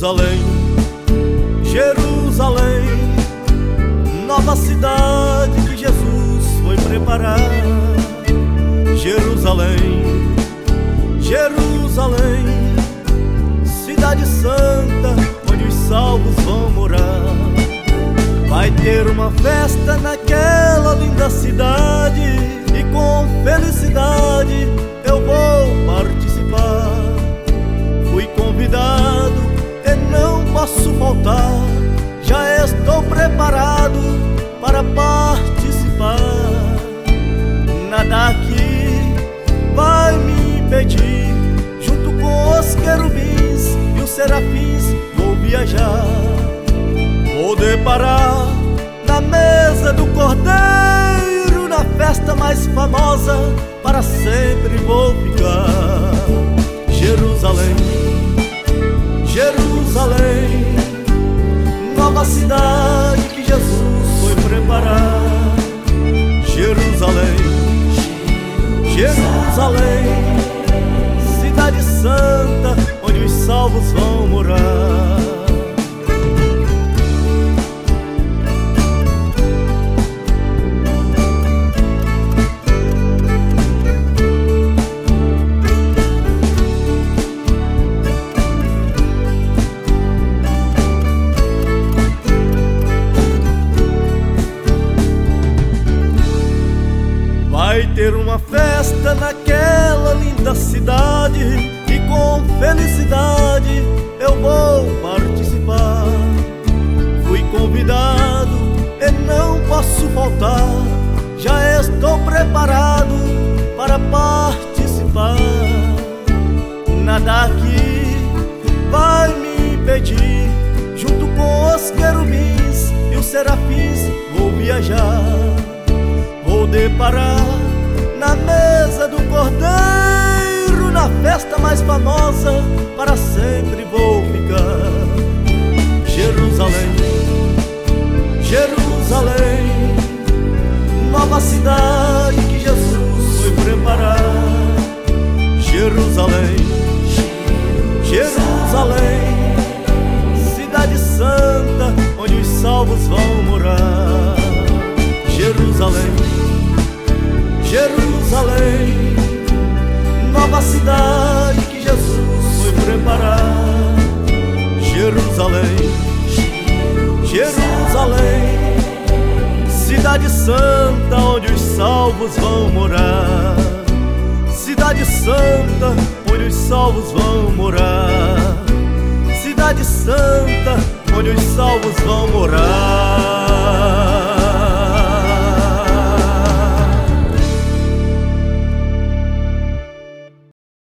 Jerusalém, Jerusalém, nova cidade que Jesus foi preparar. Jerusalém, Jerusalém, cidade santa onde os salvos vão morar. Vai ter uma festa naquela linda cidade e com felicidade eu vou participar. Fui convidado e não posso faltar, já estou preparado para participar. Nada aqui vai me impedir, junto com os querubins e os serafins vou viajar. Vou deparar na mesa do Cordeiro, na festa mais famosa, para sempre vou ficar. Jerusalém, Jerusalém, nova cidade que Jesus foi preparar. Jerusalém, Jerusalém, cidade santa onde os salvos vão morar. Vai ter uma festa naquela linda cidade e com felicidade eu vou participar. Fui convidado e não posso faltar, já estou preparado para participar. Nada aqui vai me impedir, junto com os querubins e os serafins vou viajar. Vou deparar na mesa do Cordeiro, na festa mais famosa, para sempre vou ficar. Jerusalém, Jerusalém, nova cidade que Jesus foi preparar. Jerusalém, Jerusalém, cidade santa onde os salvos vão morar. Jerusalém, Jerusalém, nova cidade que Jesus foi preparar. Jerusalém, Jerusalém, cidade santa onde os salvos vão morar. Cidade santa onde os salvos vão morar. Cidade santa onde os salvos vão morar.